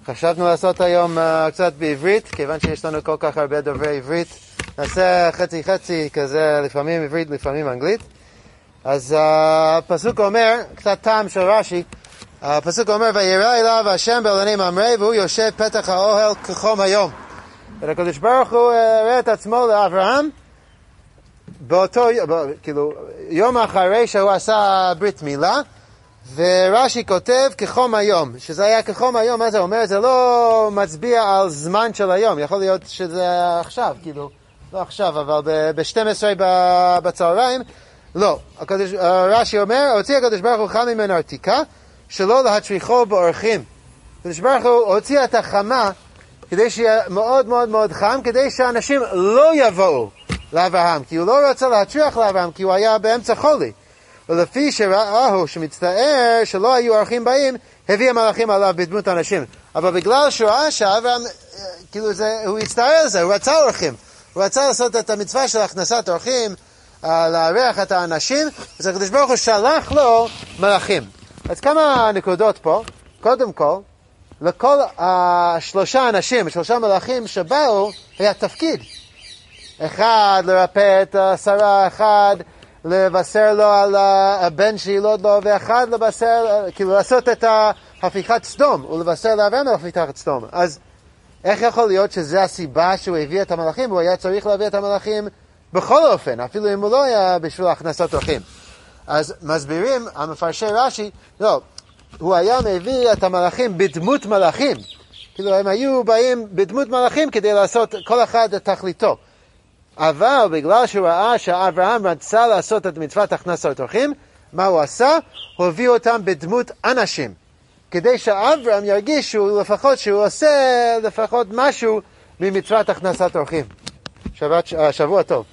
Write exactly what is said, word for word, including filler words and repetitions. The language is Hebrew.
חשבנו לעשות היום uh, קצת בעברית, כיוון שיש לנו כל כך הרבה דוברי עברית. נעשה חצי חצי כזה, לפעמים עברית, לפעמים אנגלית. אז uh, הפסוק אומר, קצת טעם של רש"י, הפסוק אומר, וירא אליו השם בעלני ממרא, והוא יושב פתח האוהל כחום היום. והקדוש ברוך הוא הראה את עצמו לאברהם, באותו, כאילו, יום אחרי שהוא עשה ברית מילה, ורש"י כותב כחום היום, שזה היה כחום היום, מה זה אומר? זה לא מצביע על זמן של היום, יכול להיות שזה עכשיו, כאילו, לא עכשיו, אבל ב-שתים עשרה בצהריים, לא. רש"י אומר, הוציא הקדוש ברוך הוא חם ממנו עתיקה, שלא להטריחו באורחים. הקדוש ברוך הוא הוציא את החמה, כדי שיהיה מאוד מאוד מאוד חם, כדי שאנשים לא יבואו לאברהם, כי הוא לא רצה להטריח לאברהם, כי הוא היה באמצע חולי. ולפי שראהו שמצטער שלא היו אורחים באים, הביא המלאכים עליו בדמות אנשים. אבל בגלל שהוא ראה שאברהם, כאילו זה, הוא הצטער על זה, הוא רצה אורחים. הוא רצה לעשות את המצווה של הכנסת אורחים, לארח את האנשים, אז הקדוש ברוך הוא שלח לו מלאכים. אז כמה נקודות פה. קודם כל, לכל השלושה אנשים, שלושה מלאכים שבאו, היה תפקיד. אחד לרפא את השרה, אחד לבשר לו על הבן שילוד לו, ואחד לבשר, כאילו לעשות את ההפיכת סדום, ולבשר לאברהם על הפיכת סדום. אז איך יכול להיות שזה הסיבה שהוא הביא את המלאכים? הוא היה צריך להביא את המלאכים בכל אופן, אפילו אם הוא לא היה בשביל הכנסת אורחים. אז מסבירים, המפרשי רש"י, לא, הוא היה מביא את המלאכים בדמות מלאכים. כאילו הם היו באים בדמות מלאכים כדי לעשות כל אחד את תכליתו. אבל בגלל שהוא ראה שאברהם רצה לעשות את מצוות הכנסת אורחים, מה הוא עשה? הוא הביא אותם בדמות אנשים. כדי שאברהם ירגיש שהוא לפחות שהוא עושה לפחות משהו ממצוות הכנסת אורחים. שבת, שבוע טוב.